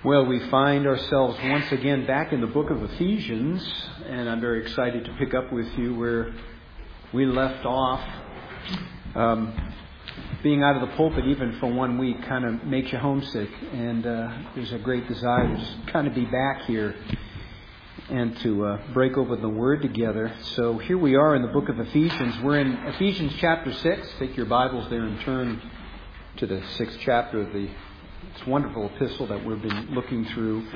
Well, we find ourselves once again back in the book of Ephesians, and I'm very excited to pick up with you where we left off. Being out of the pulpit even for 1 week kind of makes you homesick, and there's a great desire to just kind of be back here and to break over the Word together. So here we are in the book of Ephesians. We're in Ephesians chapter 6. Take your Bibles there and turn to the 6th chapter of this wonderful epistle that we've been looking through.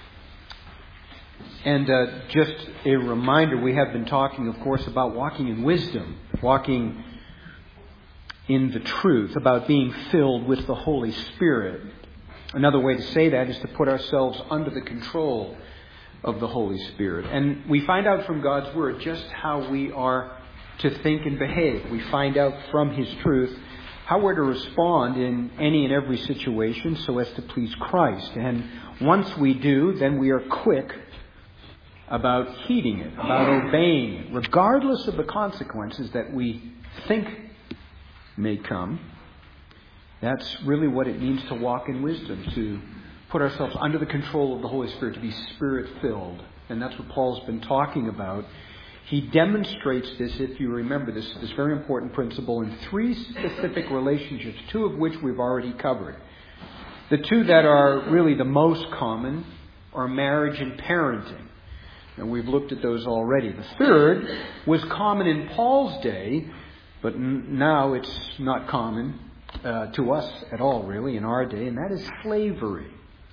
And just a reminder, we have been talking, of course, about walking in wisdom, walking in the truth, about being filled with the Holy Spirit. Another way to say that is to put ourselves under the control of the Holy Spirit. And we find out from God's Word just how we are to think and behave. We find out from His truth how we're to respond in any and every situation so as to please Christ. And once we do, then we are quick about heeding it, about obeying it, regardless of the consequences that we think may come. That's really what it means to walk in wisdom, to put ourselves under the control of the Holy Spirit, to be Spirit-filled. And that's what Paul's been talking about. He demonstrates this, if you remember, this very important principle in 3 specific relationships, 2 of which we've already covered. The 2 that are really the most common are marriage and parenting. And we've looked at those already. The 3rd was common in Paul's day, but now it's not common to us at all, really, in our day, and that is slavery.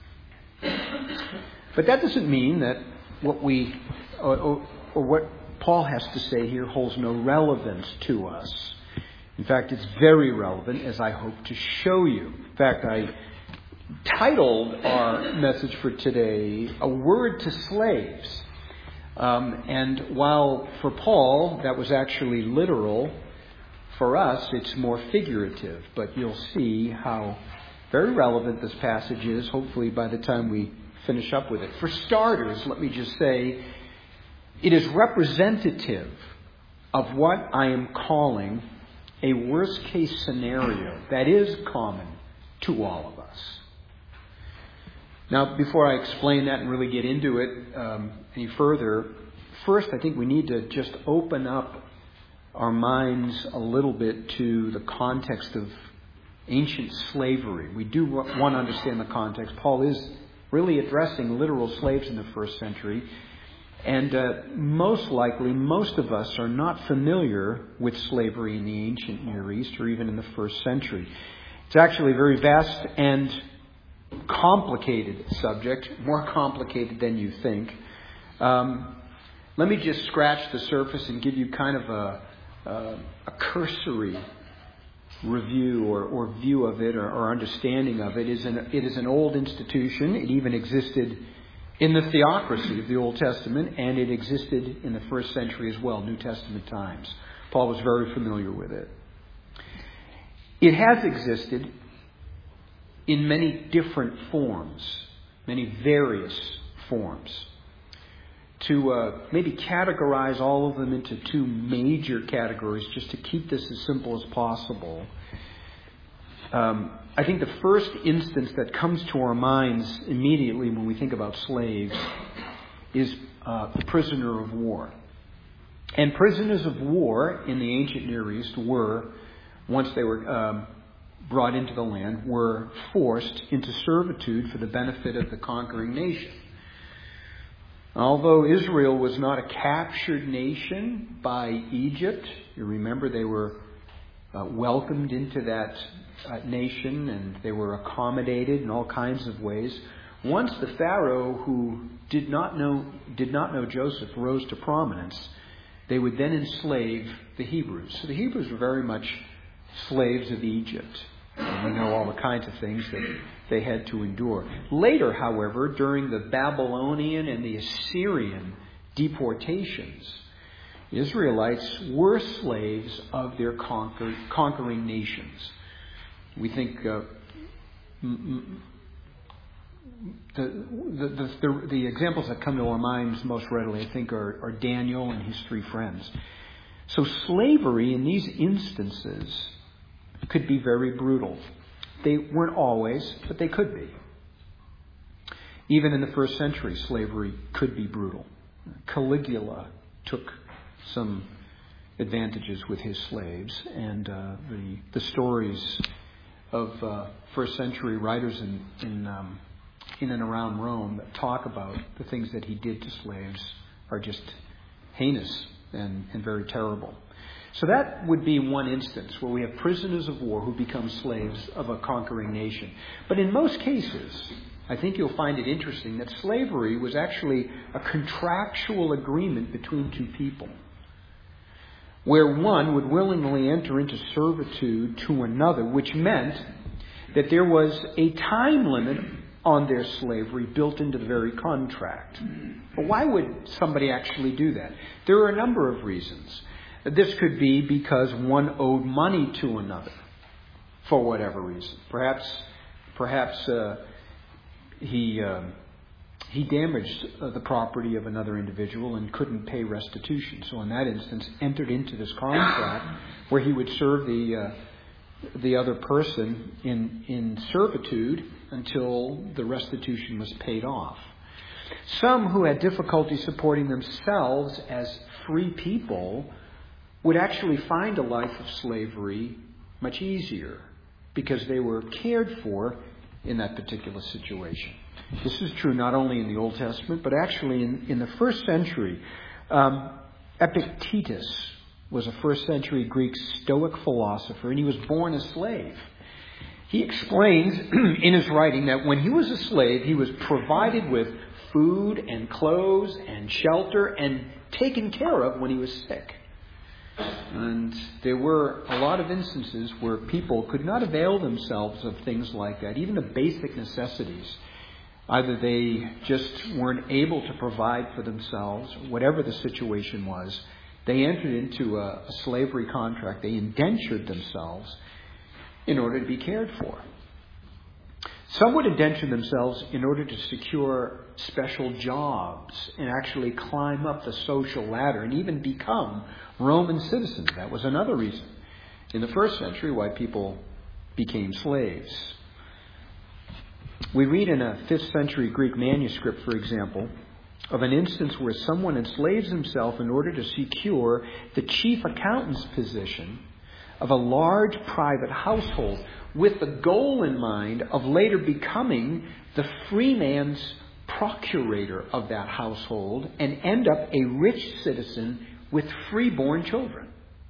But that doesn't mean that what what Paul has to say here holds no relevance to us. In fact, it's very relevant, as I hope to show you. In fact, I titled our message for today, A Word to Slaves. And while for Paul that was actually literal, for us it's more figurative. But you'll see how very relevant this passage is, hopefully by the time we finish up with it. For starters, let me just say, it is representative of what I am calling a worst-case scenario that is common to all of us. Now, before I explain that and really get into it any further, first I think we need to just open up our minds a little bit to the context of ancient slavery. We do want to understand the context. Paul is really addressing literal slaves in the first century. And most likely, most of us are not familiar with slavery in the ancient Near East or even in the first century. It's actually a very vast and complicated subject, more complicated than you think. Let me just scratch the surface and give you kind of a cursory review or view of it or understanding of it. It is an old institution. It even existed in the theocracy of the Old Testament, and it existed in the first century as well, New Testament times. Paul was very familiar with it. It has existed in many different forms, many various forms. To maybe categorize all of them into 2 major categories, just to keep this as simple as possible. I think the first instance that comes to our minds immediately when we think about slaves is the prisoner of war. And prisoners of war in the ancient Near East were, once they were brought into the land, were forced into servitude for the benefit of the conquering nation. Although Israel was not a captured nation by Egypt, you remember they were welcomed into that nation, and they were accommodated in all kinds of ways. Once the Pharaoh, who did not know Joseph, rose to prominence, they would then enslave the Hebrews. So the Hebrews were very much slaves of Egypt. And we know all the kinds of things that they had to endure. Later, however, during the Babylonian and the Assyrian deportations, Israelites were slaves of their conquering nations. We think the examples that come to our minds most readily, I think, are Daniel and his 3 friends. So slavery in these instances could be very brutal. They weren't always, but they could be. Even in the first century, slavery could be brutal. Caligula took some advantages with his slaves, and the stories of first century writers in and around Rome that talk about the things that he did to slaves are just heinous and very terrible. So that would be one instance where we have prisoners of war who become slaves of a conquering nation. But in most cases, I think you'll find it interesting that slavery was actually a contractual agreement between two people, where one would willingly enter into servitude to another, which meant that there was a time limit on their slavery built into the very contract. But why would somebody actually do that? There are a number of reasons. This could be because one owed money to another for whatever reason. Perhaps he damaged the property of another individual and couldn't pay restitution. So in that instance, entered into this contract where he would serve the other person in servitude until the restitution was paid off. Some who had difficulty supporting themselves as free people would actually find a life of slavery much easier because they were cared for in that particular situation. This is true not only in the Old Testament, but actually in the first century. Epictetus was a first century Greek Stoic philosopher, and he was born a slave. He explains in his writing that when he was a slave, he was provided with food and clothes and shelter and taken care of when he was sick. And there were a lot of instances where people could not avail themselves of things like that, even the basic necessities. Either they just weren't able to provide for themselves, whatever the situation was. They entered into a slavery contract. They indentured themselves in order to be cared for. Some would indenture themselves in order to secure special jobs and actually climb up the social ladder and even become Roman citizens. That was another reason in the first century why people became slaves. We read in a 5th century Greek manuscript, for example, of an instance where someone enslaves himself in order to secure the chief accountant's position of a large private household, with the goal in mind of later becoming the freeman's procurator of that household and end up a rich citizen with freeborn children.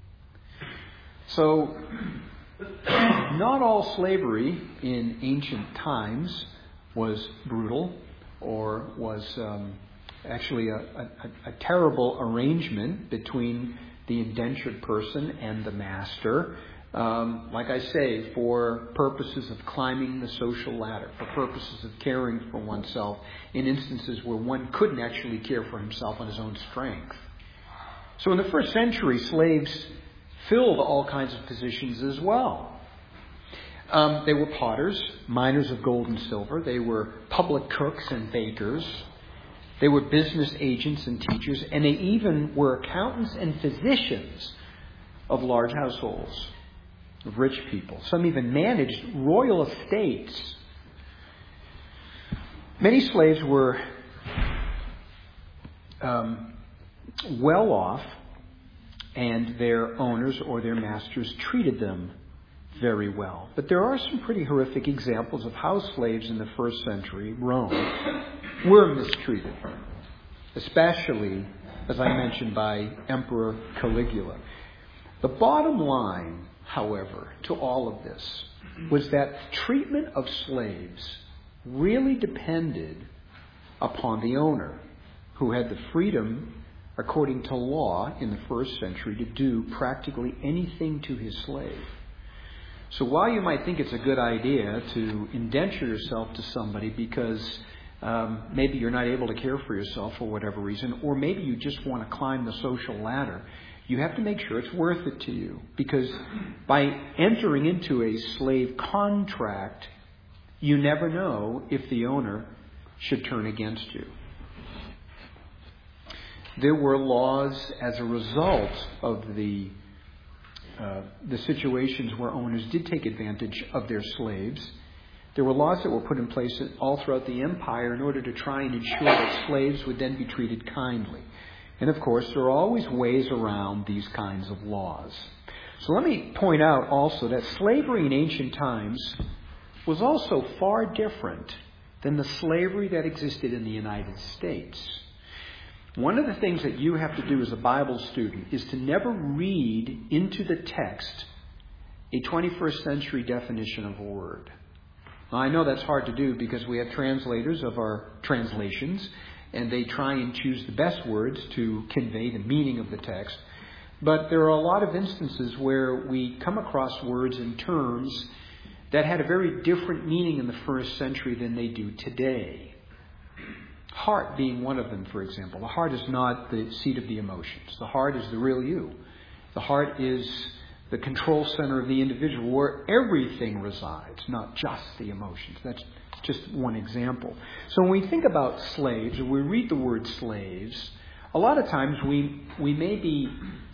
So, not all slavery in ancient times was brutal or was actually a terrible arrangement between the indentured person and the master. Like I say, for purposes of climbing the social ladder, for purposes of caring for oneself, in instances where one couldn't actually care for himself on his own strength. So in the first century, slaves filled all kinds of positions as well. They were potters, miners of gold and silver. They were public cooks and bakers. They were business agents and teachers. And they even were accountants and physicians of large households, of rich people. Some even managed royal estates. Many slaves were well off, and their owners or their masters treated them very well. But there are some pretty horrific examples of how slaves in the first century Rome were mistreated, especially, as I mentioned, by Emperor Caligula. The bottom line, however, to all of this was that treatment of slaves really depended upon the owner, who had the freedom, according to law in the first century, to do practically anything to his slave. So while you might think it's a good idea to indenture yourself to somebody because maybe you're not able to care for yourself for whatever reason, or maybe you just want to climb the social ladder, you have to make sure it's worth it to you. Because by entering into a slave contract, you never know if the owner should turn against you. There were laws as a result of the situations where owners did take advantage of their slaves. There were laws that were put in place all throughout the empire in order to try and ensure that slaves would then be treated kindly. And of course, there are always ways around these kinds of laws. So let me point out also that slavery in ancient times was also far different than the slavery that existed in the United States. One of the things that you have to do as a Bible student is to never read into the text a 21st century definition of a word. Now, I know that's hard to do because we have translators of our translations, and they try and choose the best words to convey the meaning of the text. But there are a lot of instances where we come across words and terms that had a very different meaning in the first century than they do today. Heart being one of them, for example. The heart is not the seat of the emotions. The heart is the real you. The heart is the control center of the individual where everything resides, not just the emotions. That's just one example. So when we think about slaves, or we read the word slaves, a lot of times we may be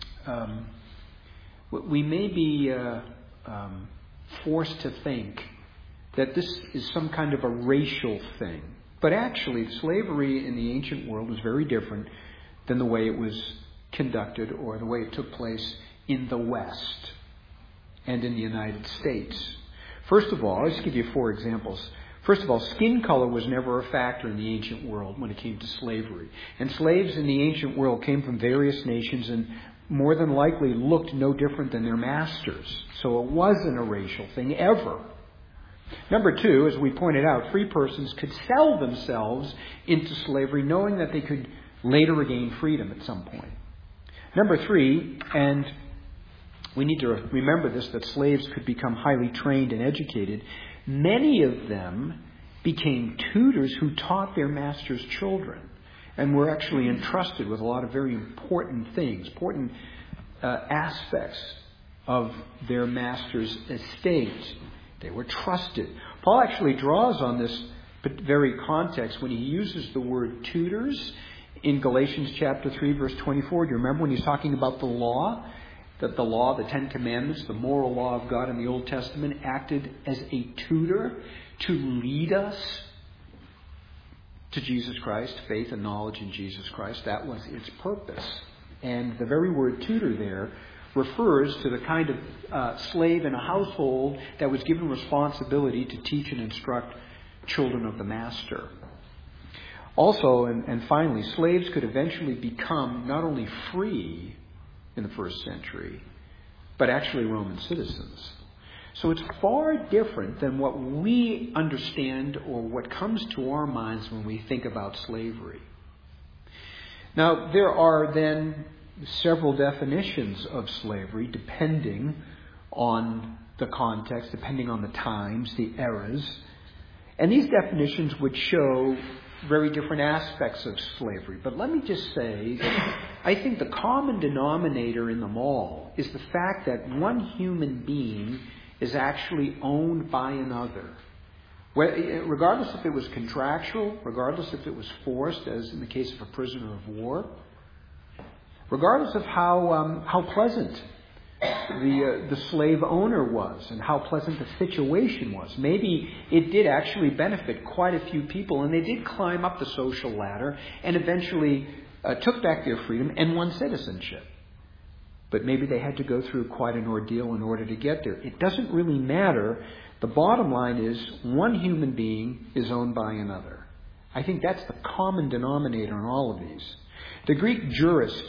forced to think that this is some kind of a racial thing. But actually, slavery in the ancient world was very different than the way it was conducted or the way it took place in the West and in the United States. First of all, I'll just give you 4 examples. First of all, skin color was never a factor in the ancient world when it came to slavery. And slaves in the ancient world came from various nations and more than likely looked no different than their masters. So it wasn't a racial thing ever. Number 2, as we pointed out, free persons could sell themselves into slavery knowing that they could later regain freedom at some point. Number 3, and we need to remember this, that slaves could become highly trained and educated. Many of them became tutors who taught their masters' children and were actually entrusted with a lot of very important things, important aspects of their master's estate. They were trusted. Paul actually draws on this very context when he uses the word tutors in Galatians chapter 3, verse 24. Do you remember when he's talking about the law? That the law, the 10 Commandments, the moral law of God in the Old Testament acted as a tutor to lead us to Jesus Christ, faith and knowledge in Jesus Christ. That was its purpose. And the very word tutor there refers to the kind of slave in a household that was given responsibility to teach and instruct children of the master. Also, and finally, slaves could eventually become not only free in the first century, but actually Roman citizens. So it's far different than what we understand or what comes to our minds when we think about slavery. Now, there are then several definitions of slavery depending on the context, depending on the times, the eras. And these definitions would show very different aspects of slavery. But let me just say, I think the common denominator in them all is the fact that one human being is actually owned by another. Regardless if it was contractual, regardless if it was forced, as in the case of a prisoner of war, regardless of how pleasant the slave owner was and how pleasant the situation was. Maybe it did actually benefit quite a few people, and they did climb up the social ladder and eventually took back their freedom and won citizenship. But maybe they had to go through quite an ordeal in order to get there. It doesn't really matter. The bottom line is one human being is owned by another. I think that's the common denominator in all of these. The Greek jurist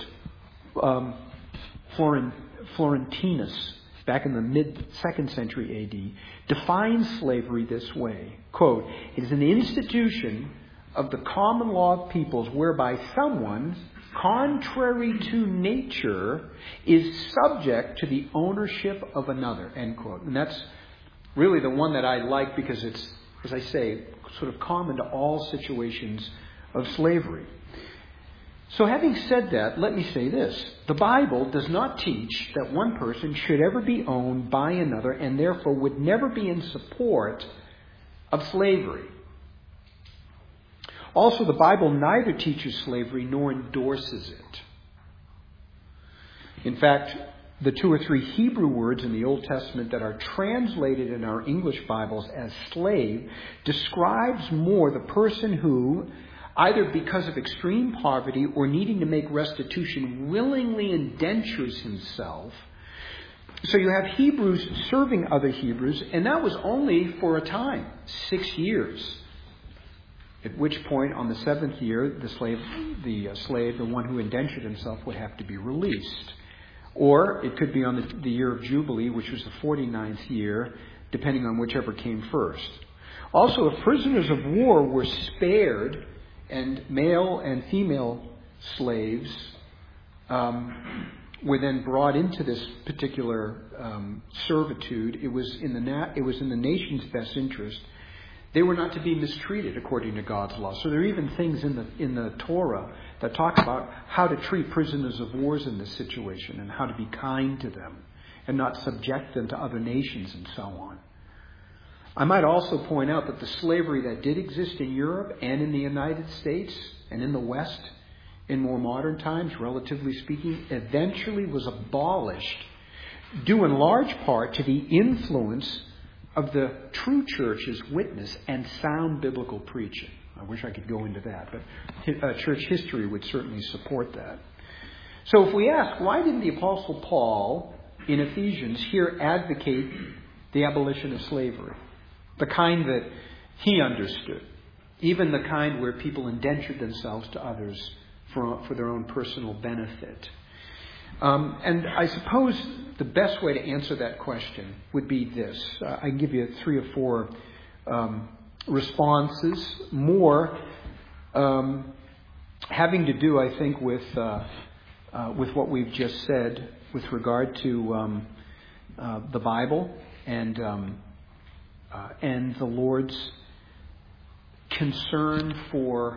Florentinus, back in the mid-2nd century AD, defines slavery this way. Quote, "It is an institution of the common law of peoples whereby someone, contrary to nature, is subject to the ownership of another." End quote. And that's really the one that I like because it's, as I say, sort of common to all situations of slavery. So having said that, let me say this. The Bible does not teach that one person should ever be owned by another and therefore would never be in support of slavery. Also, the Bible neither teaches slavery nor endorses it. In fact, the 2 or 3 Hebrew words in the Old Testament that are translated in our English Bibles as slave describes more the person who, either because of extreme poverty or needing to make restitution, willingly indentures himself. So you have Hebrews serving other Hebrews, and that was only for a time, 6 years. At which point, on the 7th year, the slave, the one who indentured himself, would have to be released. Or it could be on the year of Jubilee, which was the 49th year, depending on whichever came first. Also, if prisoners of war were spared, and male and female slaves were then brought into this particular servitude, it was in the nation's best interest. They were not to be mistreated according to God's law. So there are even things in the Torah that talk about how to treat prisoners of war in this situation and how to be kind to them and not subject them to other nations and so on. I might also point out that the slavery that did exist in Europe and in the United States and in the West in more modern times, relatively speaking, eventually was abolished due in large part to the influence of the true church's witness and sound biblical preaching. I wish I could go into that, but church history would certainly support that. So if we ask, why didn't the Apostle Paul in Ephesians here advocate the abolition of slavery? The kind that he understood. Even the kind where people indentured themselves to others for their own personal benefit. And I suppose the best way to answer that question would be this. I can give you 3 or 4 responses, more having to do, I think, with what we've just said with regard to the Bible and the Lord's concern for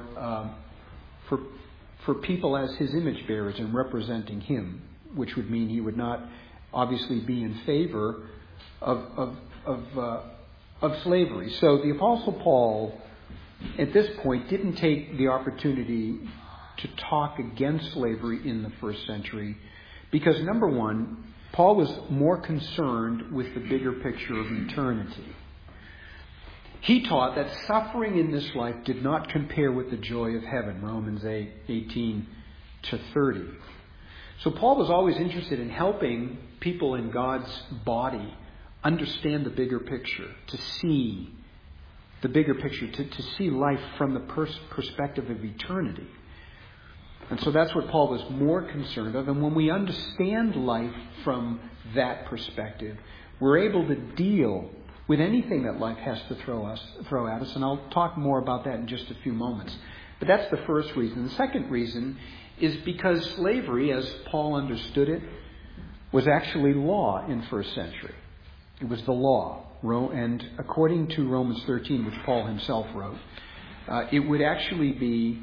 people as His image bearers and representing Him, which would mean He would not obviously be in favor of slavery. So the Apostle Paul, at this point, didn't take the opportunity to talk against slavery in the first century because, number one, Paul was more concerned with the bigger picture of eternity. He taught that suffering in this life did not compare with the joy of heaven, Romans 8:18-30. So Paul was always interested in helping people in God's body understand the bigger picture, to see the bigger picture, to see life from the perspective of eternity. And so that's what Paul was more concerned of. And when we understand life from that perspective, we're able to deal with anything that life has to throw at us. And I'll talk more about that in just a few moments. But that's the first reason. The second reason is because slavery, as Paul understood it, was actually law in first century. It was the law. And according to Romans 13, which Paul himself wrote, it would actually be,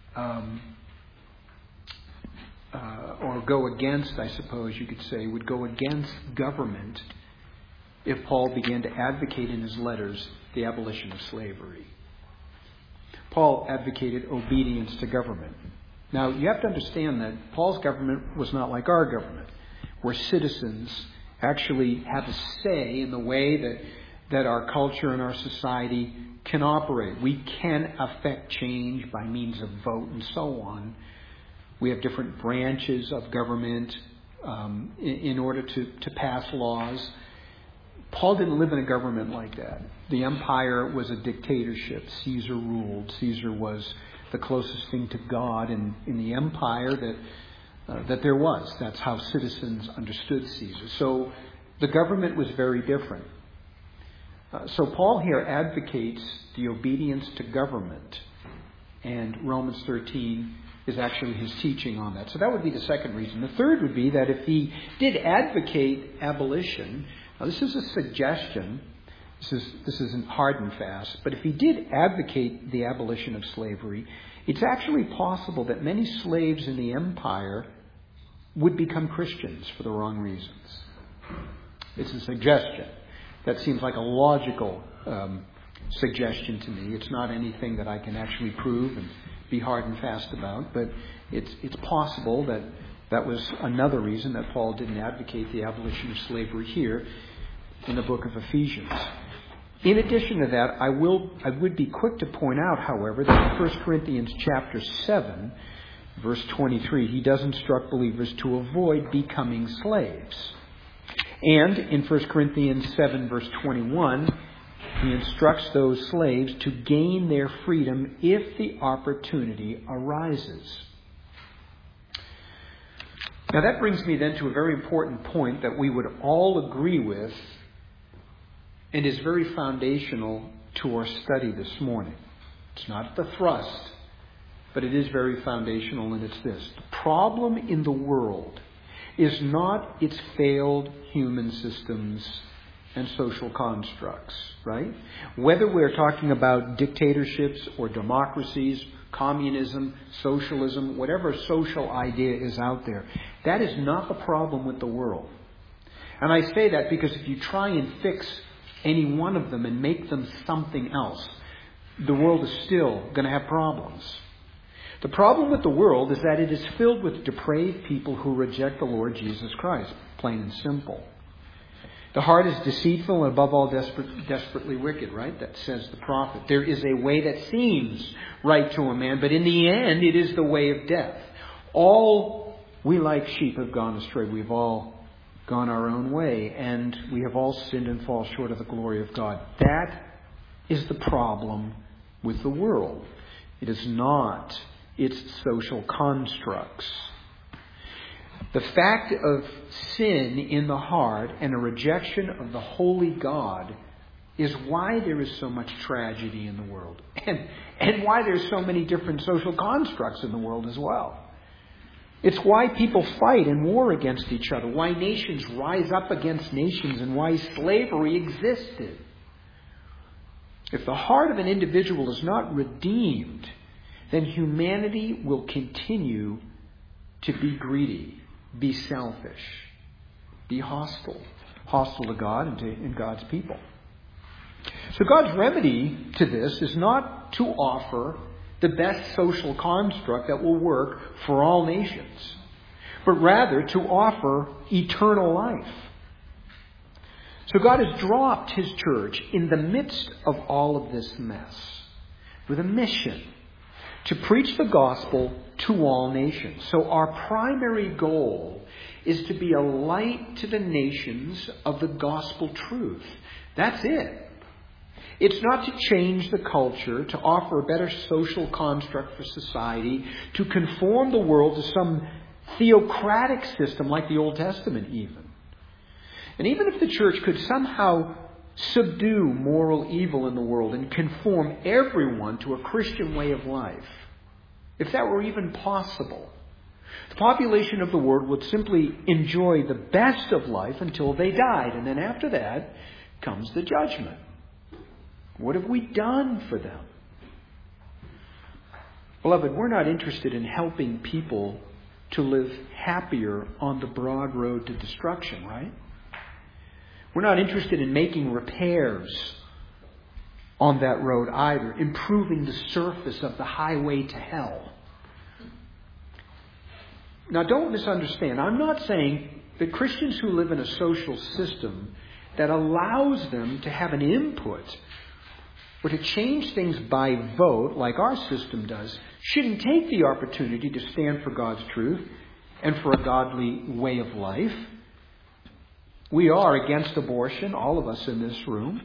or go against, I suppose you could say, would go against government if Paul began to advocate in his letters the abolition of slavery. Paul advocated obedience to government. Now, you have to understand that Paul's government was not like our government, where citizens actually have a say in the way that our culture and our society can operate. We can affect change by means of vote and so on. We have different branches of government in order to pass laws. Paul didn't live in a government like that. The empire was a dictatorship. Caesar ruled. Caesar was the closest thing to God in the empire that there was. That's how citizens understood Caesar. So the government was very different. So Paul here advocates the obedience to government. And Romans 13 is actually his teaching on that. So that would be the second reason. The third would be that if he did advocate abolition, now this is a suggestion, this isn't hard and fast, but if he did advocate the abolition of slavery, it's actually possible that many slaves in the empire would become Christians for the wrong reasons. It's a suggestion. That seems like a logical suggestion to me. It's not anything that I can actually prove and be hard and fast about, but it's possible that That was another reason that Paul didn't advocate the abolition of slavery here in the book of Ephesians. In addition to that, I would be quick to point out, however, that in 1 Corinthians chapter 7, verse 23, he does instruct believers to avoid becoming slaves. And in 1 Corinthians 7, verse 21, he instructs those slaves to gain their freedom if the opportunity arises. Now that brings me then to a very important point that we would all agree with and is very foundational to our study this morning. It's not the thrust, but it is very foundational, and it's this. The problem in the world is not its failed human systems and social constructs, right? Whether we're talking about dictatorships or democracies, communism, socialism, whatever social idea is out there, that is not the problem with the world. And I say that because if you try and fix any one of them and make them something else, the world is still going to have problems. The problem with the world is that it is filled with depraved people who reject the Lord Jesus Christ, plain and simple. The heart is deceitful and above all desperately wicked, right? That says the prophet. There is a way that seems right to a man, but in the end it is the way of death. All we like sheep have gone astray. We've all gone our own way, and we have all sinned and fall short of the glory of God. That is the problem with the world. It is not its social constructs. The fact of sin in the heart and a rejection of the holy God is why there is so much tragedy in the world, and why there's so many different social constructs in the world as well. It's why people fight and war against each other, why nations rise up against nations, and why slavery existed. If the heart of an individual is not redeemed, then humanity will continue to be greedy, be selfish, be hostile to God and God's people. So God's remedy to this is not to offer the best social construct that will work for all nations, but rather to offer eternal life. So God has dropped His church in the midst of all of this mess with a mission to preach the gospel to all nations. So our primary goal is to be a light to the nations of the gospel truth. That's it. It's not to change the culture, to offer a better social construct for society, to conform the world to some theocratic system like the Old Testament even. And even if the church could somehow subdue moral evil in the world and conform everyone to a Christian way of life, if that were even possible, the population of the world would simply enjoy the best of life until they died. And then after that comes the judgment. What have we done for them? Beloved, we're not interested in helping people to live happier on the broad road to destruction, right? We're not interested in making repairs on that road either, improving the surface of the highway to hell. Now, don't misunderstand. I'm not saying that Christians who live in a social system that allows them to have an input or to change things by vote, like our system does, shouldn't take the opportunity to stand for God's truth and for a godly way of life. We are against abortion, all of us in this room.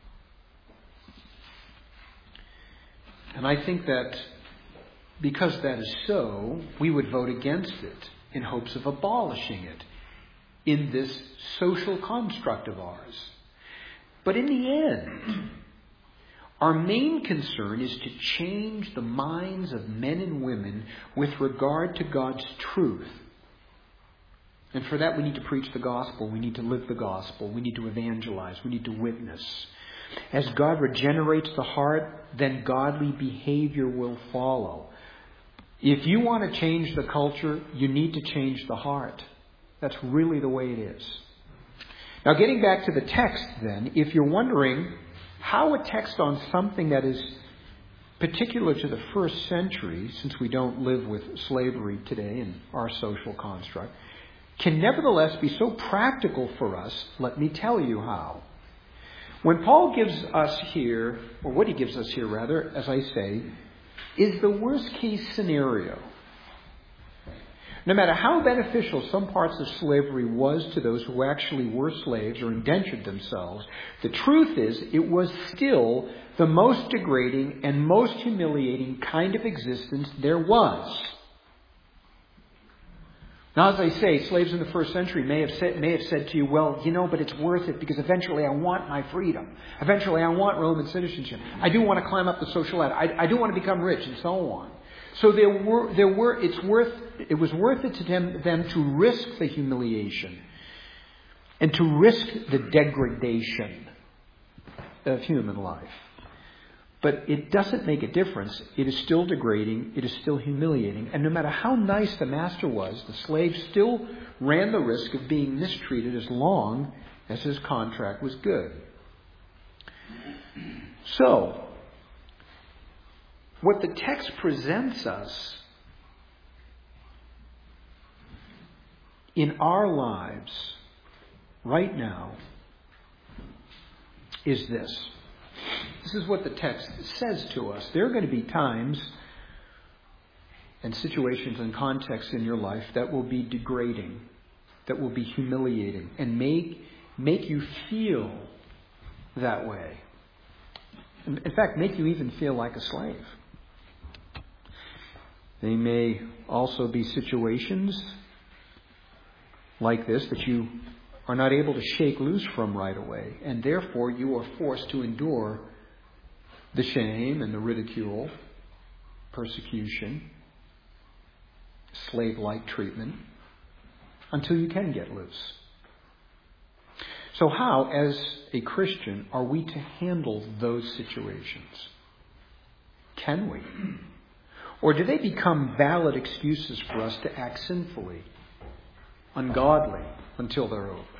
And I think that because that is so, we would vote against it in hopes of abolishing it in this social construct of ours. But in the end, our main concern is to change the minds of men and women with regard to God's truth. And for that we need to preach the gospel. We need to live the gospel. We need to evangelize. We need to witness. As God regenerates the heart, then godly behavior will follow. If you want to change the culture, you need to change the heart. That's really the way it is. Now, getting back to the text then, if you're wondering how a text on something that is particular to the first century, since we don't live with slavery today in our social construct, can nevertheless be so practical for us. Let me tell you how. When Paul gives us here, or what he gives us here rather, as I say, is the worst case scenario. No matter how beneficial some parts of slavery was to those who actually were slaves or indentured themselves, the truth is it was still the most degrading and most humiliating kind of existence there was. Now, as I say, slaves in the first century may have said to you, well, but it's worth it because eventually I want my freedom. Eventually I want Roman citizenship. I do want to climb up the social ladder. I do want to become rich, and so on. So it was worth it to them to risk the humiliation and to risk the degradation of human life. But it doesn't make a difference. It is still degrading. It is still humiliating. And no matter how nice the master was, the slave still ran the risk of being mistreated as long as his contract was good. So, what the text presents us in our lives right now is this. This is what the text says to us. There are going to be times and situations and contexts in your life that will be degrading, that will be humiliating, and make you feel that way. In fact, make you even feel like a slave. They may also be situations like this that you are not able to shake loose from right away, and therefore you are forced to endure the shame and the ridicule, persecution, slave-like treatment, until you can get loose. So how, as a Christian, are we to handle those situations? Can we? Or do they become valid excuses for us to act sinfully, ungodly, until they're over?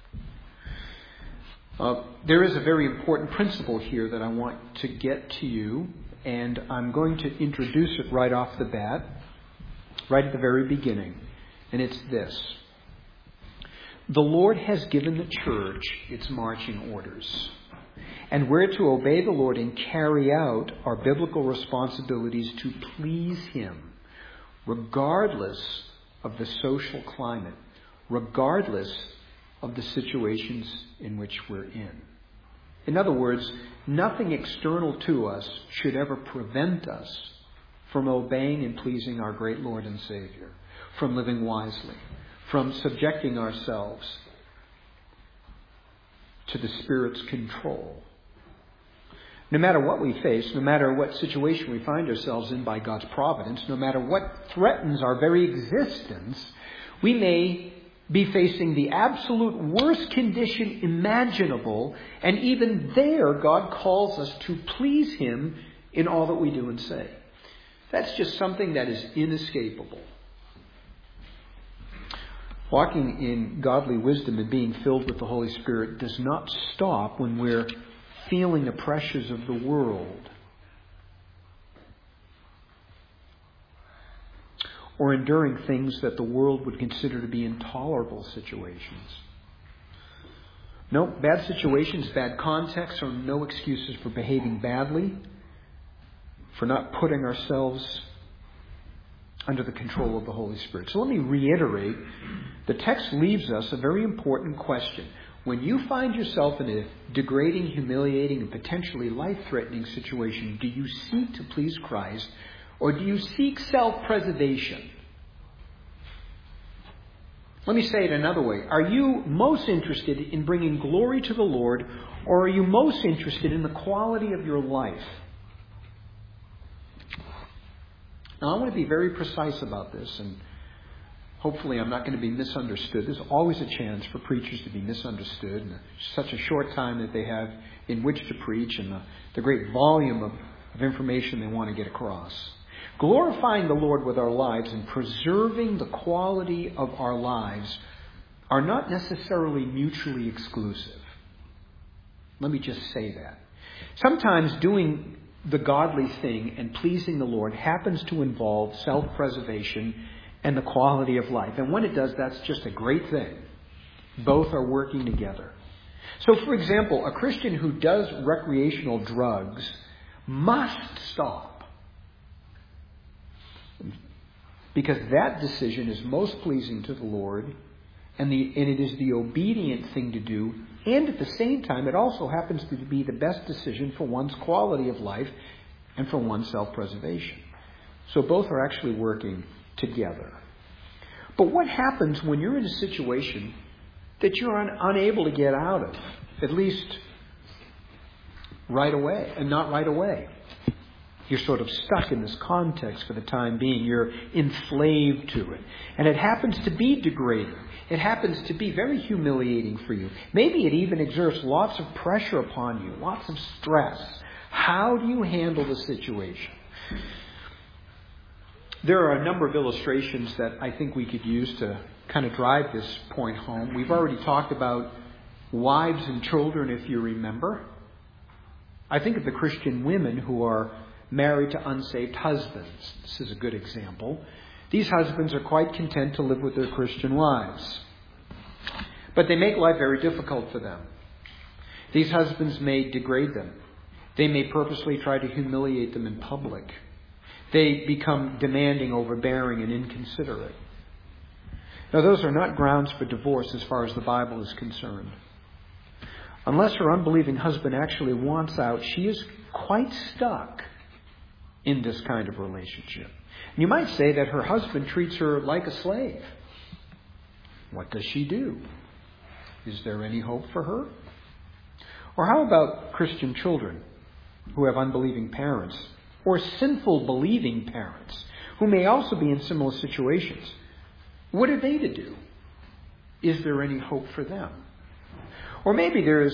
There is a very important principle here that I want to get to you, and I'm going to introduce it right off the bat, right at the very beginning. And it's this. The Lord has given the church its marching orders. And we're to obey the Lord and carry out our biblical responsibilities to please Him, regardless of the social climate, regardless of the situations in which we're in. In other words, nothing external to us should ever prevent us from obeying and pleasing our great Lord and Savior, from living wisely, from subjecting ourselves to the Spirit's control. No matter what we face, no matter what situation we find ourselves in by God's providence, no matter what threatens our very existence, we may be facing the absolute worst condition imaginable, and even there God calls us to please Him in all that we do and say. That's just something that is inescapable. Walking in godly wisdom and being filled with the Holy Spirit does not stop when we're feeling the pressures of the world or enduring things that the world would consider to be intolerable situations. No, bad situations, bad contexts are no excuses for behaving badly, for not putting ourselves under the control of the Holy Spirit. So let me reiterate, the text leaves us a very important question. When you find yourself in a degrading, humiliating, and potentially life-threatening situation, do you seek to please Christ, or do you seek self-preservation? Let me say it another way. Are you most interested in bringing glory to the Lord, or are you most interested in the quality of your life? Now, I want to be very precise about this, and hopefully I'm not going to be misunderstood. There's always a chance for preachers to be misunderstood in such a short time that they have in which to preach and the great volume of information they want to get across. Glorifying the Lord with our lives and preserving the quality of our lives are not necessarily mutually exclusive. Let me just say that. Sometimes doing the godly thing and pleasing the Lord happens to involve self-preservation and the quality of life. And when it does, that's just a great thing. Both are working together. So, for example, a Christian who does recreational drugs must stop, because that decision is most pleasing to the Lord, and it is the obedient thing to do, and at the same time it also happens to be the best decision for one's quality of life and for one's self-preservation. So both are actually working together. But what happens when you're in a situation that you're unable to get out of, at least right away, and not right away? You're sort of stuck in this context for the time being. You're enslaved to it. And it happens to be degrading. It happens to be very humiliating for you. Maybe it even exerts lots of pressure upon you, lots of stress. How do you handle the situation? There are a number of illustrations that I think we could use to kind of drive this point home. We've already talked about wives and children, if you remember. I think of the Christian women who are married to unsaved husbands. This is a good example. These husbands are quite content to live with their Christian wives, but they make life very difficult for them. These husbands may degrade them. They may purposely try to humiliate them in public. They become demanding, overbearing, and inconsiderate. Now, those are not grounds for divorce as far as the Bible is concerned. Unless her unbelieving husband actually wants out, she is quite stuck in this kind of relationship. You might say that her husband treats her like a slave. What does she do? Is there any hope for her? Or how about Christian children who have unbelieving parents, or sinful believing parents who may also be in similar situations? What are they to do? Is there any hope for them? Or maybe there's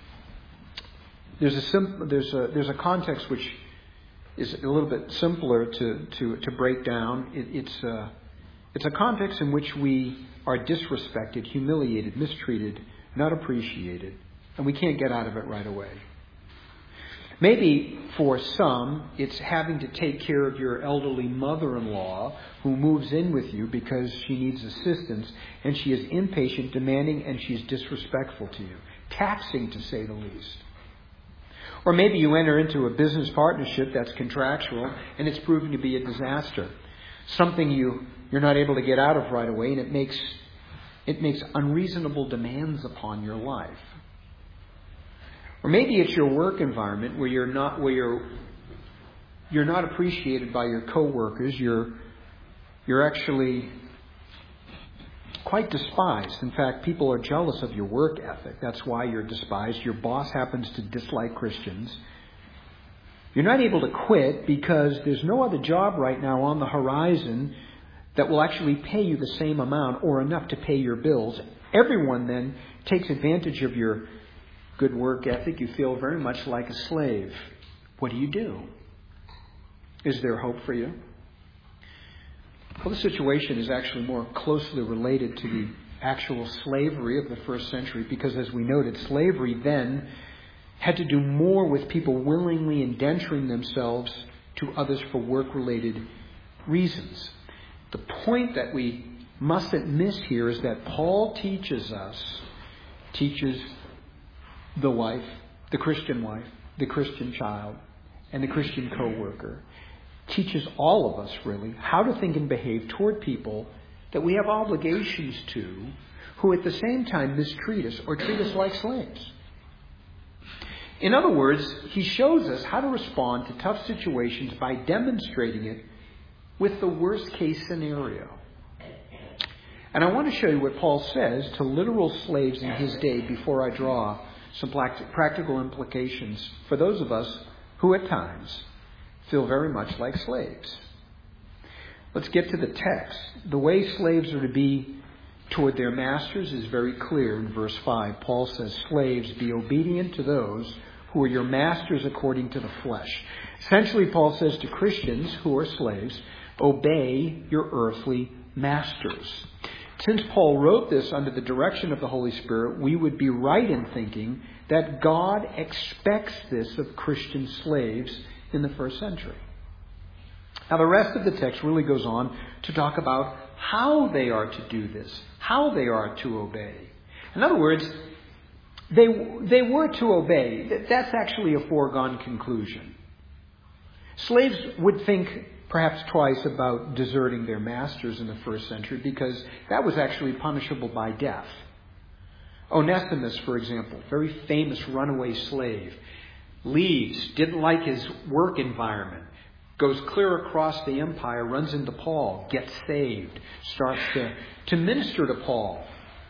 a context which is a little bit simpler to break down. It's a context in which we are disrespected, humiliated, mistreated, not appreciated, and we can't get out of it right away. Maybe for some, it's having to take care of your elderly mother-in-law who moves in with you because she needs assistance, and she is impatient, demanding, and she's disrespectful to you. Taxing, to say the least. Or maybe you enter into a business partnership that's contractual, and it's proving to be a disaster. Something you're not able to get out of right away, and it makes unreasonable demands upon your life. Or maybe it's your work environment where you're not appreciated by your coworkers. You're actually quite despised. In fact, people are jealous of your work ethic. That's why you're despised. Your boss happens to dislike Christians. You're not able to quit because there's no other job right now on the horizon that will actually pay you the same amount or enough to pay your bills. Everyone then takes advantage of your good work ethic. You feel very much like a slave. What do? Is there hope for you? Well, the situation is actually more closely related to the actual slavery of the first century, because as we noted, slavery then had to do more with people willingly indenturing themselves to others for work-related reasons. The point that we mustn't miss here is that Paul teaches the wife, the Christian child, and the Christian co-worker, teaches all of us, really, how to think and behave toward people that we have obligations to, who at the same time mistreat us or treat us like slaves. In other words, he shows us how to respond to tough situations by demonstrating it with the worst case scenario. And I want to show you what Paul says to literal slaves in his day before I draw some practical implications for those of us who at times feel very much like slaves. Let's get to the text. The way slaves are to be toward their masters is very clear in verse 5. Paul says, "Slaves, be obedient to those who are your masters according to the flesh." Essentially, Paul says to Christians who are slaves, obey your earthly masters. Since Paul wrote this under the direction of the Holy Spirit, we would be right in thinking that God expects this of Christian slaves in the first century. Now, the rest of the text really goes on to talk about how they are to do this, how they are to obey. In other words, they were to obey. That's actually a foregone conclusion. Slaves would think perhaps twice about deserting their masters in the first century because that was actually punishable by death. Onesimus, for example, very famous runaway slave, leaves, didn't like his work environment, goes clear across the empire, runs into Paul, gets saved, starts to minister to Paul.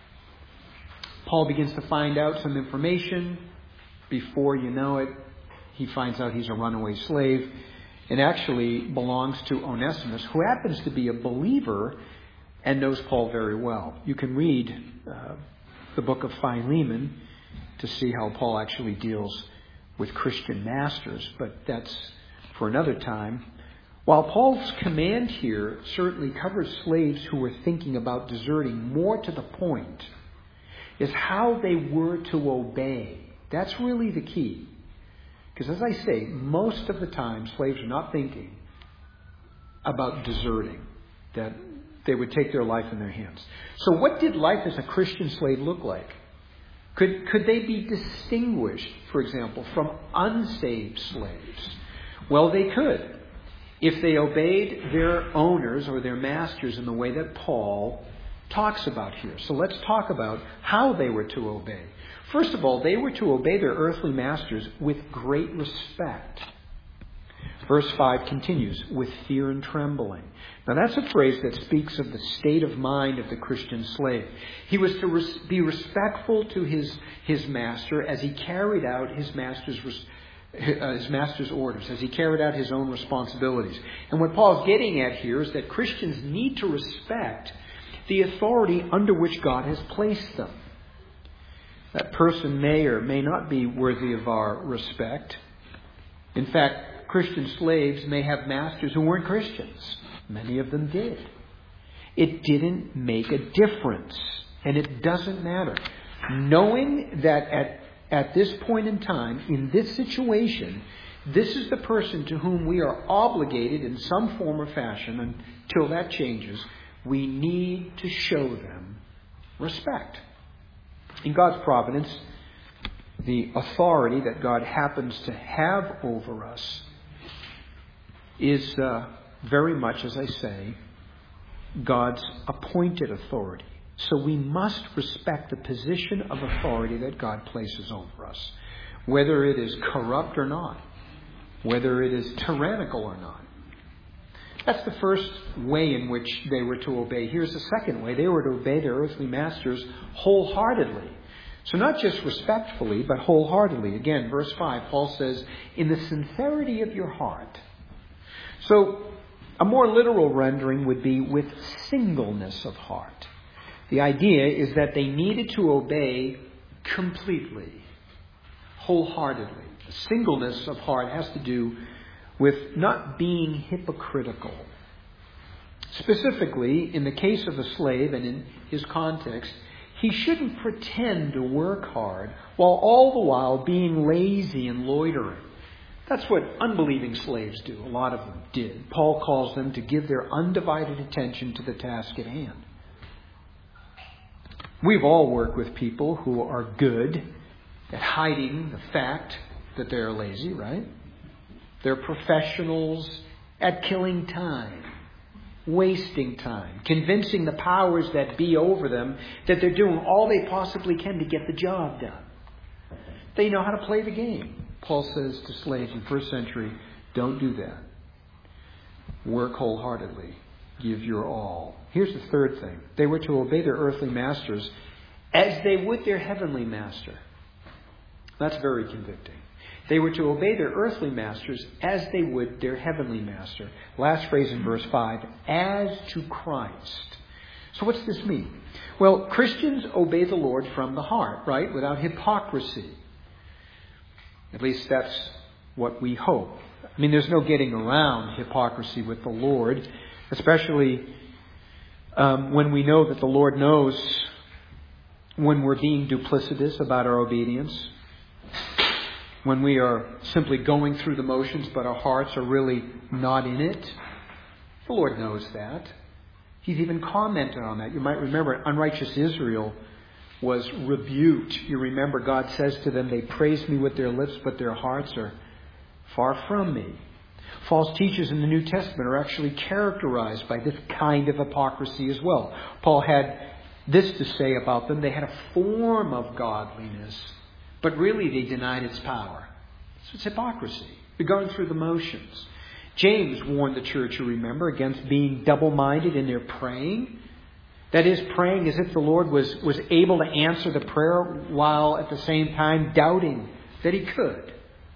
Paul begins to find out some information. Before you know it, he finds out he's a runaway slave and actually belongs to Onesimus, who happens to be a believer and knows Paul very well. You can read the book of Philemon to see how Paul actually deals with Christian masters, but that's for another time. While Paul's command here certainly covers slaves who were thinking about deserting, more to the point is how they were to obey. That's really the key. Because as I say, most of the time slaves are not thinking about deserting, that they would take their life in their hands. So what did life as a Christian slave look like? Could they be distinguished, for example, from unsaved slaves? Well, they could, if they obeyed their owners or their masters in the way that Paul talks about here. So let's talk about how they were to obey. First of all, they were to obey their earthly masters with great respect. Verse 5 continues, with fear and trembling. Now that's a phrase that speaks of the state of mind of the Christian slave. He was to be respectful to his master as he carried out his master's orders, as he carried out his own responsibilities. And what Paul's getting at here is that Christians need to respect the authority under which God has placed them. That person may or may not be worthy of our respect. In fact, Christian slaves may have masters who weren't Christians. Many of them did. It didn't make a difference, and it doesn't matter. Knowing that at this point in time, in this situation, this is the person to whom we are obligated in some form or fashion until that changes, we need to show them respect. In God's providence, the authority that God happens to have over us is very much, as I say, God's appointed authority. So we must respect the position of authority that God places over us, whether it is corrupt or not, whether it is tyrannical or not. That's the first way in which they were to obey. Here's the second way. They were to obey their earthly masters wholeheartedly. So not just respectfully, but wholeheartedly. Again, verse 5, Paul says, in the sincerity of your heart. So a more literal rendering would be with singleness of heart. The idea is that they needed to obey completely, wholeheartedly. The singleness of heart has to do with not being hypocritical. Specifically, in the case of a slave and in his context, he shouldn't pretend to work hard while all the while being lazy and loitering. That's what unbelieving slaves do. A lot of them did. Paul calls them to give their undivided attention to the task at hand. We've all worked with people who are good at hiding the fact that they're lazy, right? They're professionals at killing time, wasting time, convincing the powers that be over them that they're doing all they possibly can to get the job done. They know how to play the game. Paul says to slaves in the first century, don't do that. Work wholeheartedly. Give your all. Here's the third thing. They were to obey their earthly masters as they would their heavenly master. That's very convicting. They were to obey their earthly masters as they would their heavenly master. Last phrase in verse 5, as to Christ. So what's this mean? Well, Christians obey the Lord from the heart, right? Without hypocrisy. At least that's what we hope. I mean, there's no getting around hypocrisy with the Lord, especially when we know that the Lord knows when we're being duplicitous about our obedience. when we are simply going through the motions, but our hearts are really not in it. The Lord knows that. He's even commented on that. You might remember unrighteous Israel was rebuked. You remember God says to them, they praise me with their lips, but their hearts are far from me. False teachers in the New Testament are actually characterized by this kind of hypocrisy as well. Paul had this to say about them. They had a form of godliness, but really they denied its power. So it's hypocrisy. They're going through the motions. James warned the church, you remember, against being double-minded in their praying. That is, praying as if the Lord was able to answer the prayer while at the same time doubting that He could.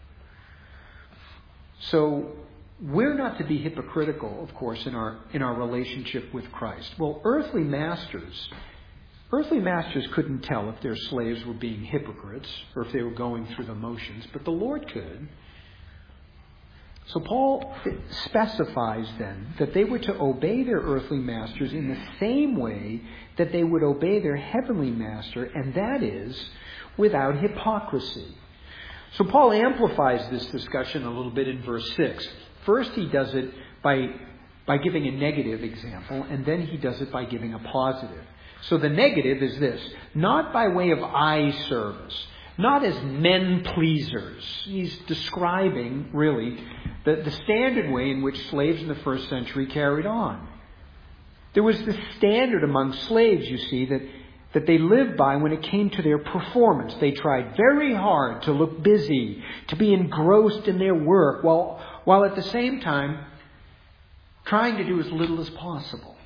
So we're not to be hypocritical, of course, in our relationship with Christ. Well, earthly masters couldn't tell if their slaves were being hypocrites or if they were going through the motions, but the Lord could. So Paul specifies then that they were to obey their earthly masters in the same way that they would obey their heavenly master, and that is without hypocrisy. So Paul amplifies this discussion a little bit in verse 6. First he does it by giving a negative example, and then he does it by giving a positive. So the negative is this: not by way of eye service, not as men pleasers. He's describing, really, the standard way in which slaves in the first century carried on. There was this standard among slaves, you see, that they lived by when it came to their performance. They tried very hard to look busy, to be engrossed in their work, while at the same time trying to do as little as possible.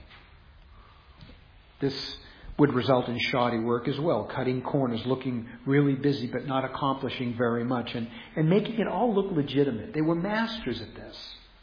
This would result in shoddy work as well, cutting corners, looking really busy but not accomplishing very much, and making it all look legitimate. They were masters at this.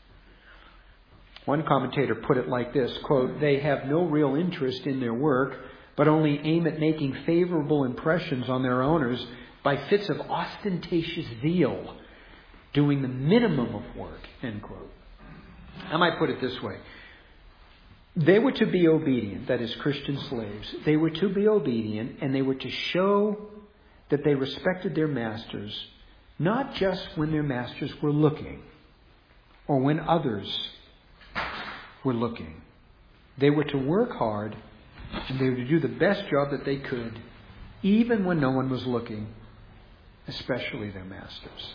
One commentator put it like this, quote, "They have no real interest in their work, but only aim at making favorable impressions on their owners by fits of ostentatious zeal, doing the minimum of work," end quote. I might put it this way. They were to be obedient, that is, Christian slaves. They were to be obedient, and they were to show that they respected their masters, not just when their masters were looking or when others were looking. They were to work hard, and they were to do the best job that they could, even when no one was looking, especially their masters.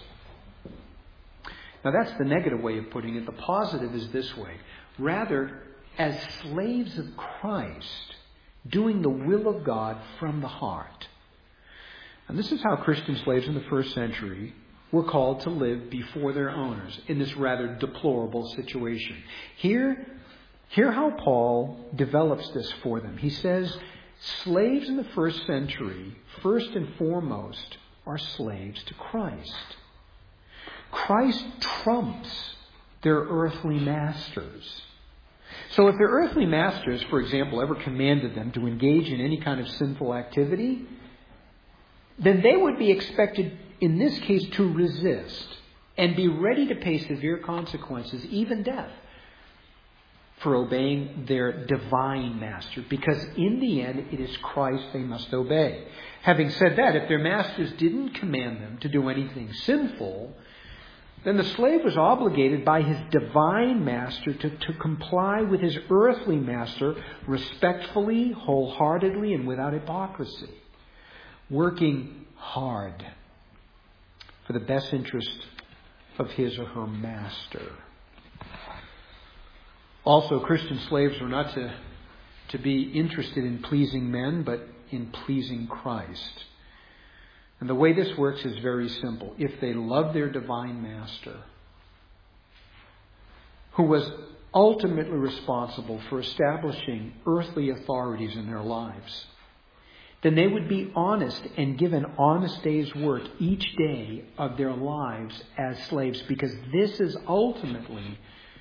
Now that's the negative way of putting it. The positive is this way. Rather, as slaves of Christ, doing the will of God from the heart. And this is how Christian slaves in the first century were called to live before their owners in this rather deplorable situation. Hear how Paul develops this for them. He says, slaves in the first century, first and foremost, are slaves to Christ. Christ trumps their earthly masters. So if their earthly masters, for example, ever commanded them to engage in any kind of sinful activity, then they would be expected, in this case, to resist and be ready to pay severe consequences, even death, for obeying their divine master. Because in the end, it is Christ they must obey. Having said that, if their masters didn't command them to do anything sinful, then the slave was obligated by his divine master to comply with his earthly master respectfully, wholeheartedly, and without hypocrisy, working hard for the best interest of his or her master. Also, Christian slaves were not to be interested in pleasing men, but in pleasing Christ. And the way this works is very simple. If they love their divine master, who was ultimately responsible for establishing earthly authorities in their lives, then they would be honest and give an honest day's work each day of their lives as slaves, because this is ultimately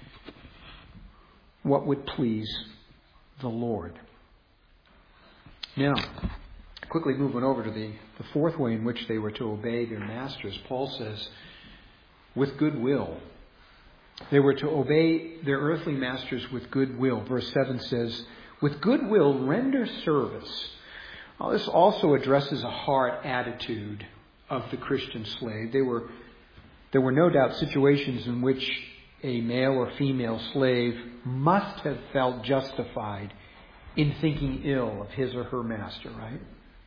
what would please the Lord. Now, quickly moving over to the fourth way in which they were to obey their masters, Paul says, with goodwill. They were to obey their earthly masters with goodwill. Verse 7 says, with goodwill render service. This also addresses a heart attitude of the Christian slave. There were no doubt situations in which a male or female slave must have felt justified in thinking ill of his or her master, right?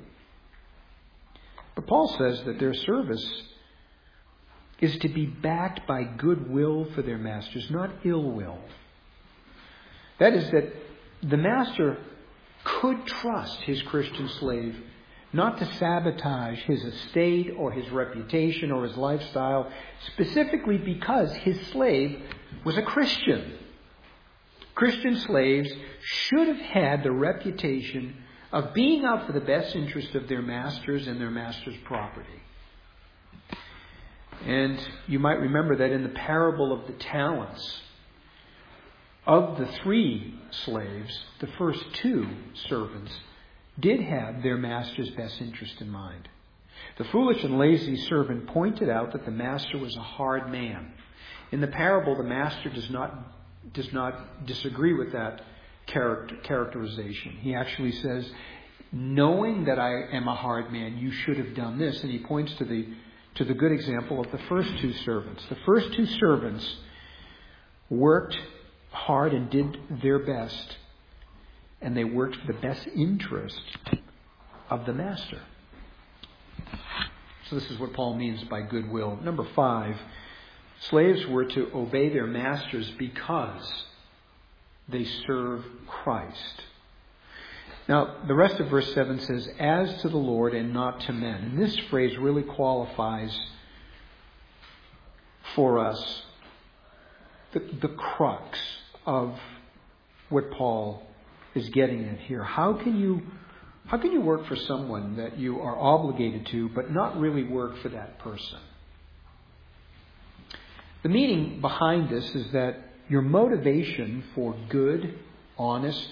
But Paul says that their service is to be backed by goodwill for their masters, not ill will. That is, that the master could trust his Christian slave not to sabotage his estate or his reputation or his lifestyle, specifically because his slave was a Christian. Christian slaves should have had the reputation of being out for the best interest of their masters and their masters' property. And you might remember that in the parable of the talents, of the 3 slaves, the first 2 servants did have their master's best interest in mind. The foolish and lazy servant pointed out that the master was a hard man. In the parable, the master does not disagree with that characterization. He actually says, knowing that I am a hard man, you should have done this. And he points to the good example of the first 2 servants. The first 2 servants worked hard and did their best. And they worked for the best interest of the master. So this is what Paul means by goodwill. Number 5, slaves were to obey their masters because they serve Christ. Now, the rest of verse 7 says, as to the Lord and not to men. And this phrase really qualifies for us the crux of what Paul is getting at here. How can you work for someone that you are obligated to, but not really work for that person? The meaning behind this is that your motivation for good, honest,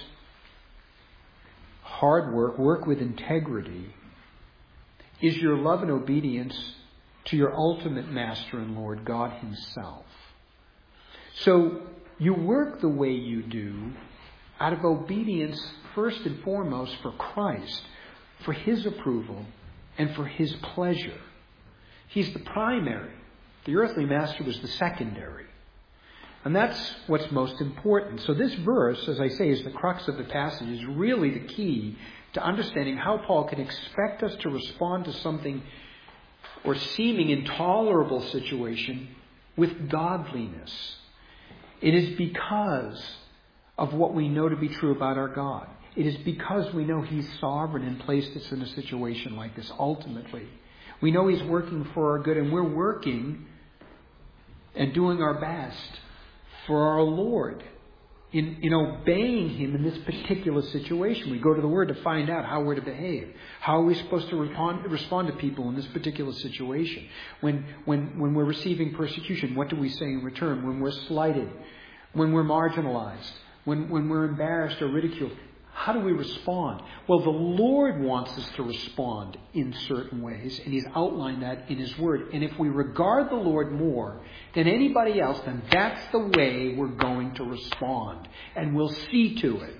hard work with integrity, is your love and obedience to your ultimate master and Lord, God Himself. So you work the way you do out of obedience, first and foremost, for Christ, for His approval, and for His pleasure. He's the primary. The earthly master was the secondary. And that's what's most important. So this verse, as I say, is the crux of the passage, is really the key to understanding how Paul can expect us to respond to something or seeming intolerable situation with godliness. It is because of what we know to be true about our God. It is because we know He's sovereign and placed us in a situation like this ultimately. We know He's working for our good, and we're working and doing our best for our Lord in obeying Him in this particular situation. We go to the Word to find out how we're to behave. How are we supposed to respond to people in this particular situation? When we're receiving persecution, what do we say in return? When we're slighted, when we're marginalized, when we're embarrassed or ridiculed, how do we respond? Well, the Lord wants us to respond in certain ways, and He's outlined that in His Word. And if we regard the Lord more than anybody else, then that's the way we're going to respond. And we'll see to it.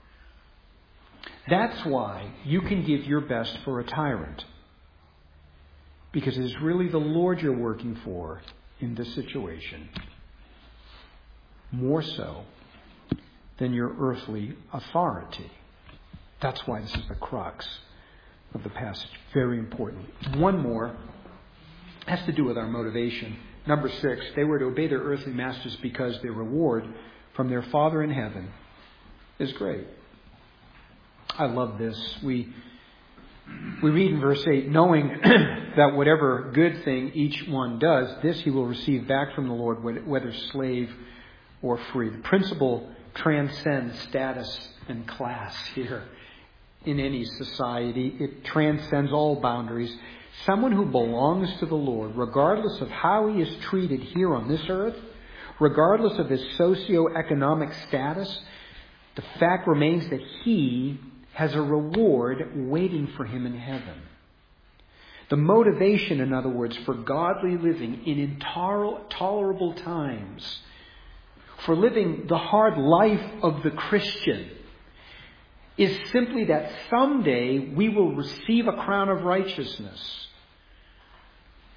That's why you can give your best for a tyrant. Because it is really the Lord you're working for in this situation. More so than your earthly authority. That's why this is the crux of the passage. Very important. One more has to do with our motivation. Number 6, they were to obey their earthly masters because their reward from their Father in heaven is great. I love this. We read in verse 8, knowing that whatever good thing each one does, this he will receive back from the Lord, whether slave or free. The principle transcends status and class here in any society. It transcends all boundaries. Someone who belongs to the Lord, regardless of how he is treated here on this earth, regardless of his socioeconomic status, the fact remains that he has a reward waiting for him in heaven. The motivation, in other words, for godly living in intolerable times, for living the hard life of the Christian, is simply that someday we will receive a crown of righteousness.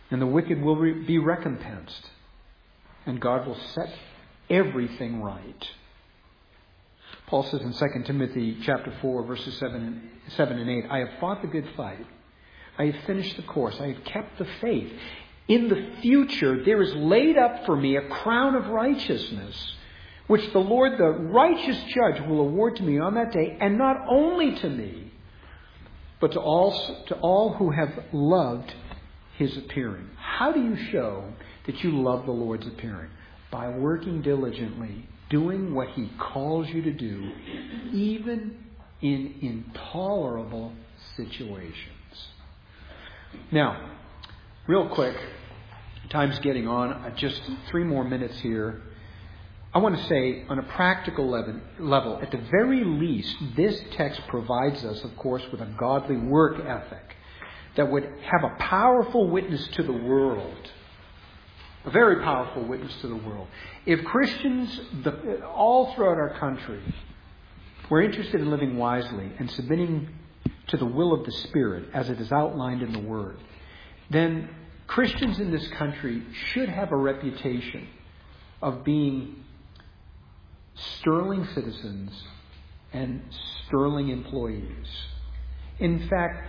And the wicked will be recompensed. And God will set everything right. Paul says in 2 Timothy chapter 4, verses 7 and 8, I have fought the good fight. I have finished the course. I have kept the faith. In the future, there is laid up for me a crown of righteousness, which the Lord, the righteous judge, will award to me on that day, and not only to me, but to all who have loved His appearing. How do you show that you love the Lord's appearing? By working diligently, doing what He calls you to do, even in intolerable situations. Now, real quick, time's getting on. Just 3 more minutes here. I want to say, on a practical level, at the very least, this text provides us, of course, with a godly work ethic that would have a powerful witness to the world. A very powerful witness to the world. If Christians all throughout our country were interested in living wisely and submitting to the will of the Spirit as it is outlined in the Word, then Christians in this country should have a reputation of being sterling citizens and sterling employees. In fact,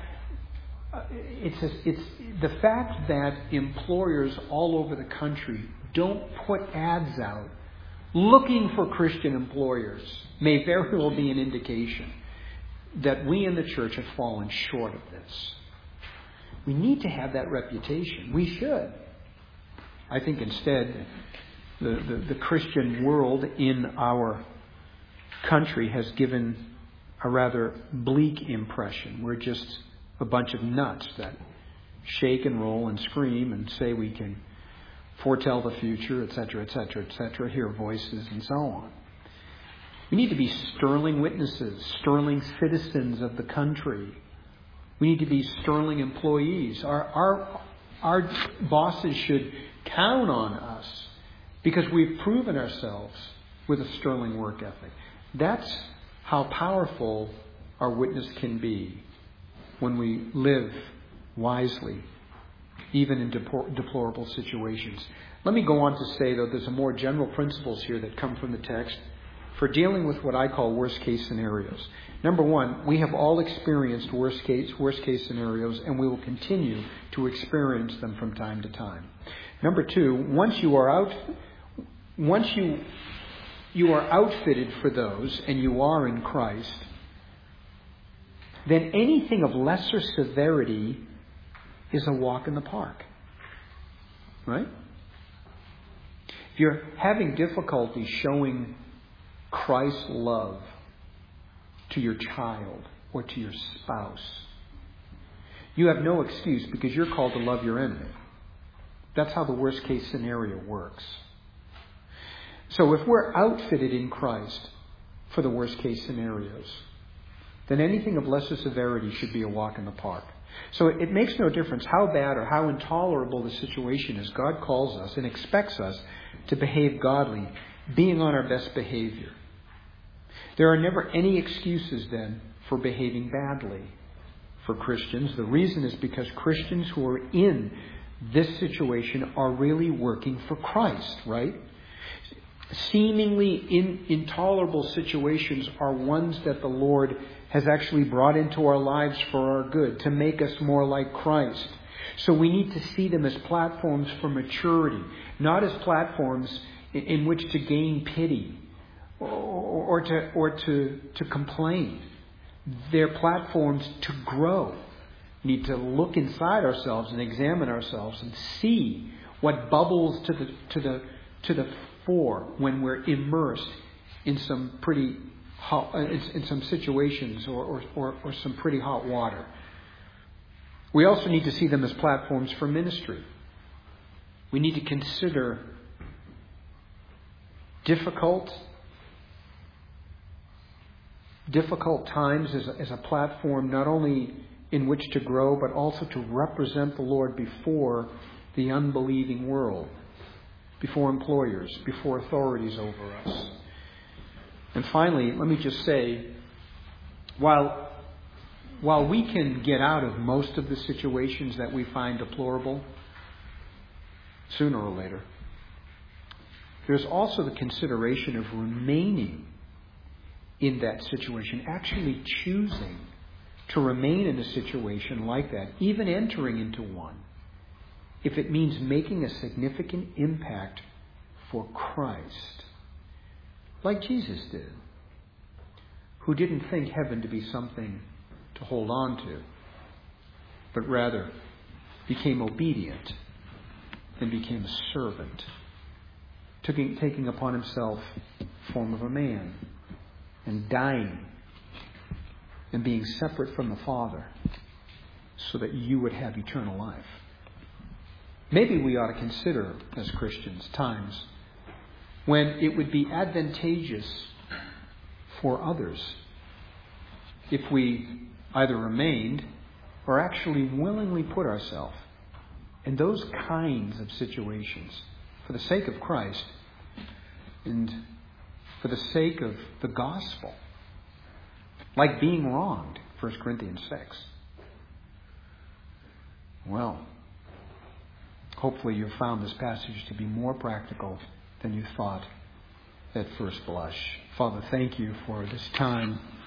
it's the fact that employers all over the country don't put ads out looking for Christian employers may very well be an indication that we in the church have fallen short of this. We need to have that reputation. We should. I think instead, the Christian world in our country has given a rather bleak impression. We're just a bunch of nuts that shake and roll and scream and say we can foretell the future, etc., etc., etc., hear voices and so on. We need to be sterling witnesses, sterling citizens of the country. We need to be sterling employees. Our bosses should count on us because we've proven ourselves with a sterling work ethic. That's how powerful our witness can be when we live wisely, even in deplorable situations. Let me go on to say, though, there's some more general principles here that come from the text for dealing with what I call worst-case scenarios. Number one, we have all experienced worst-case scenarios, and we will continue to experience them from time to time. Number two, once you are outfitted for those, and you are in Christ, then anything of lesser severity is a walk in the park. Right? If you're having difficulty showing Christ's love to your child or to your spouse, you have no excuse because you're called to love your enemy. That's how the worst case scenario works. So if we're outfitted in Christ for the worst case scenarios, then anything of lesser severity should be a walk in the park. So it makes no difference how bad or how intolerable the situation is. God calls us and expects us to behave godly, being on our best behavior. There are never any excuses then for behaving badly for Christians. The reason is because Christians who are in this situation are really working for Christ, right? Seemingly intolerable situations are ones that the Lord has actually brought into our lives for our good, to make us more like Christ. So we need to see them as platforms for maturity, not as platforms in which to gain pity or to complain. They're platforms to grow. We need to look inside ourselves and examine ourselves and see what bubbles to the fore when we're immersed in some pretty hot, in some situations or some pretty hot water. We also need to see them as platforms for ministry. We need to consider difficult times as a platform not only in which to grow, but also to represent the Lord before the unbelieving world, before employers, before authorities over us. And finally, let me just say, while we can get out of most of the situations that we find deplorable, sooner or later. There's also the consideration of remaining in that situation, actually choosing to remain in a situation like that, even entering into one, if it means making a significant impact for Christ, like Jesus did, who didn't think heaven to be something to hold on to, but rather became obedient and became a servant, taking upon himself the form of a man and dying and being separate from the Father so that you would have eternal life. Maybe we ought to consider, as Christians, times when it would be advantageous for others if we either remained or actually willingly put ourselves in those kinds of situations for the sake of Christ and for the sake of the gospel, like being wronged, 1 Corinthians 6. Well, hopefully you've found this passage to be more practical than you thought at first blush. Father, thank you for this time